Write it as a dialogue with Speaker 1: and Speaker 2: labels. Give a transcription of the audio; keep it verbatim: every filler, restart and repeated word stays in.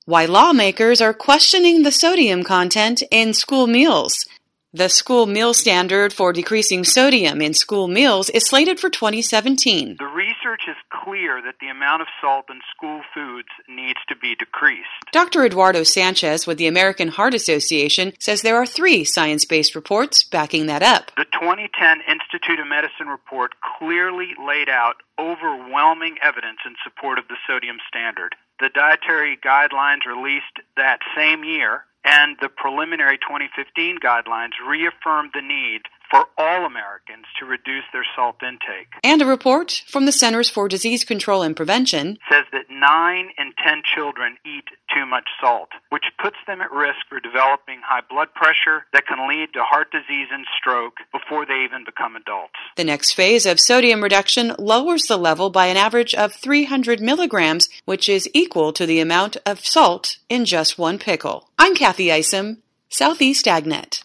Speaker 1: Why lawmakers are questioning the sodium content in school meals. The school meal standard for decreasing sodium in school meals is slated for twenty seventeen.
Speaker 2: The research is clear that the amount of salt in school foods needs to be decreased.
Speaker 1: Doctor Eduardo Sanchez with the American Heart Association says there are three science-based reports backing that up.
Speaker 2: The twenty ten Institute of Medicine report clearly laid out overwhelming evidence in support of the sodium standard. The dietary guidelines released that same year and the preliminary twenty fifteen guidelines reaffirmed the need for all Americans to reduce their salt intake.
Speaker 1: And a report from the Centers for Disease Control and Prevention
Speaker 2: says that nine in ten children eat too much salt, which puts them at risk for developing high blood pressure that can lead to heart disease and stroke before they even become adults.
Speaker 1: The next phase of sodium reduction lowers the level by an average of three hundred milligrams, which is equal to the amount of salt in just one pickle. I'm Kathy Isom, Southeast AgNet.